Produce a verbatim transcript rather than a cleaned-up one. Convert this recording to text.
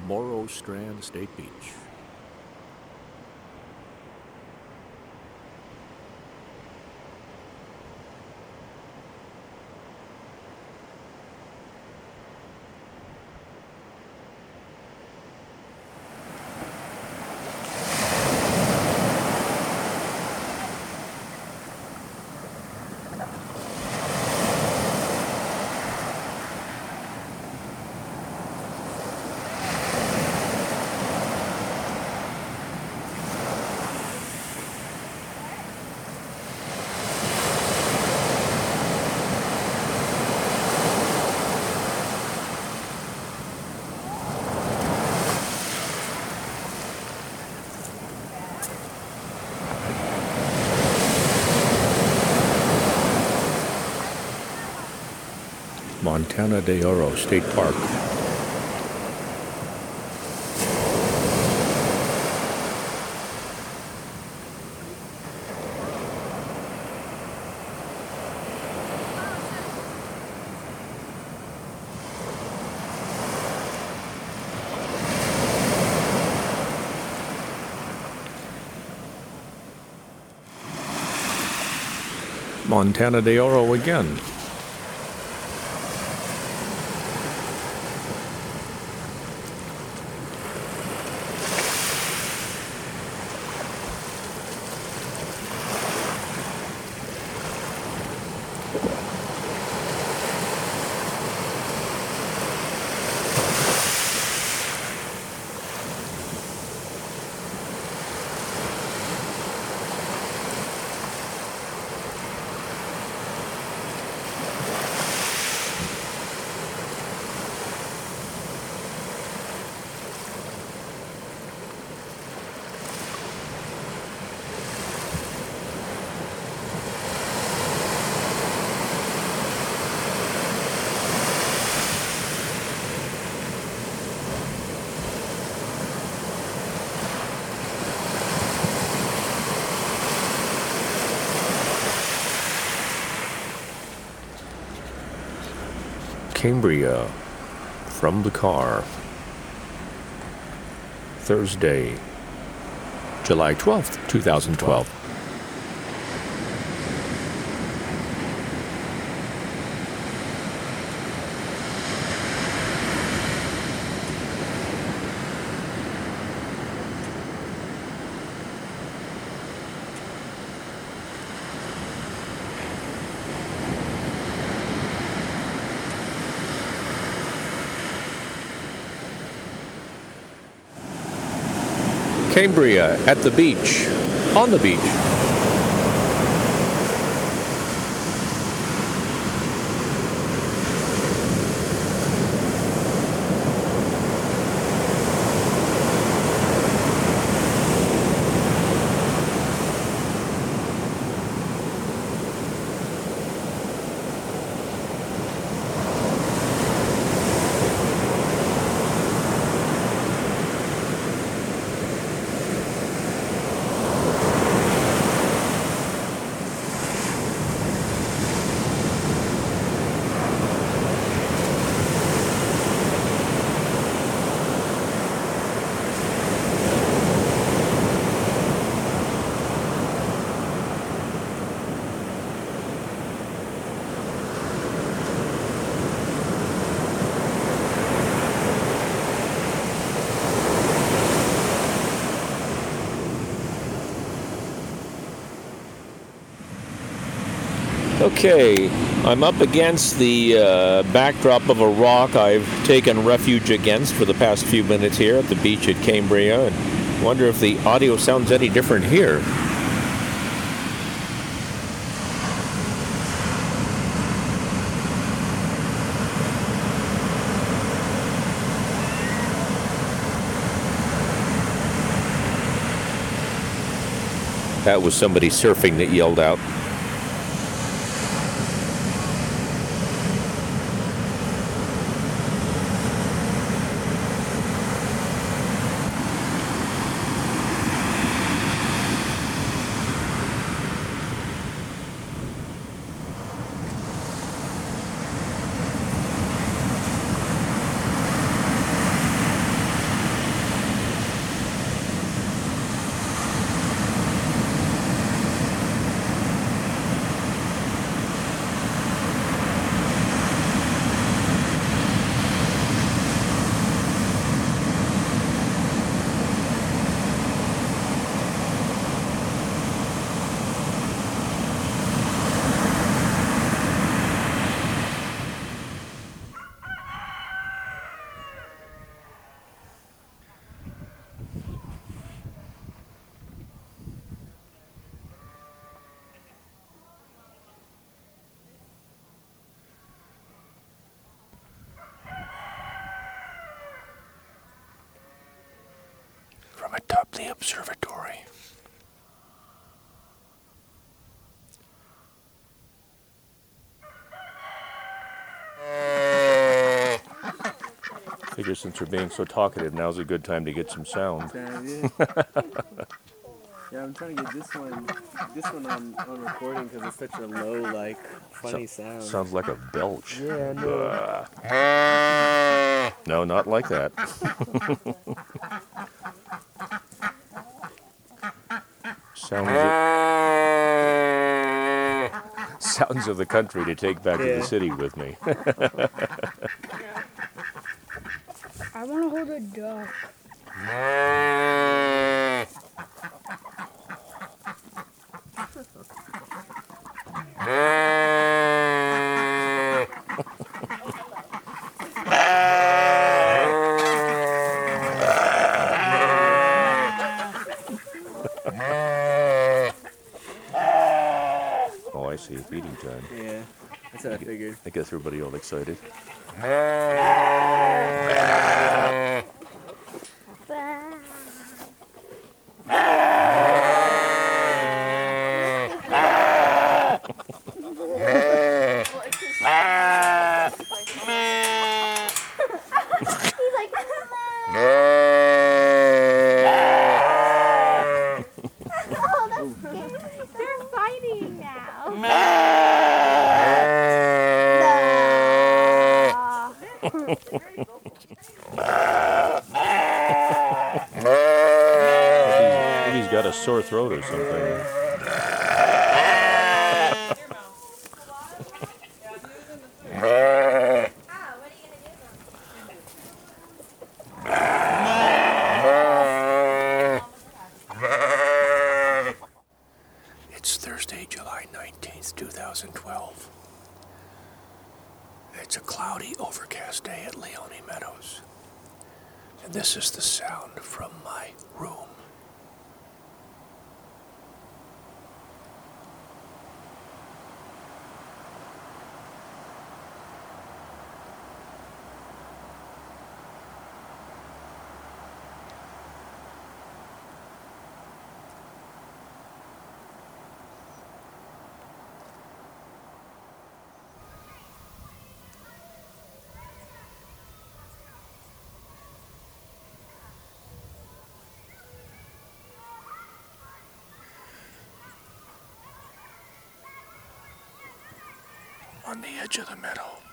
Morro Strand State Beach. Montana de Oro State Park. Montana de Oro again. Cambria from the car. Thursday, July twelfth, twenty twelve. Cambria at the beach, on the beach. Okay, I'm up against the uh, backdrop of a rock I've taken refuge against for the past few minutes here at the beach at Cambria, and wonder if the audio sounds any different here. That was somebody surfing that yelled out. up the observatory. Figure since we're being so talkative, now's a good time to get some sound. Yeah, yeah, I'm trying to get this one, this one on, on recording because it's such a low, like, funny So, sound. sounds like a belch. Yeah, no. Uh, no, not like that. Sounds of, sounds of the country to take back to Yeah. the city with me. I want to hold a duck. Oh, I see. It's eating time. Yeah, that's what I figured. I guess everybody all excited. They're fighting now. Maybe he's got a sore throat or something. It's Thursday, July nineteenth, two thousand twelve. It's a cloudy, overcast day at Leone Meadows. And this is the sound from my room. On the edge of the meadow,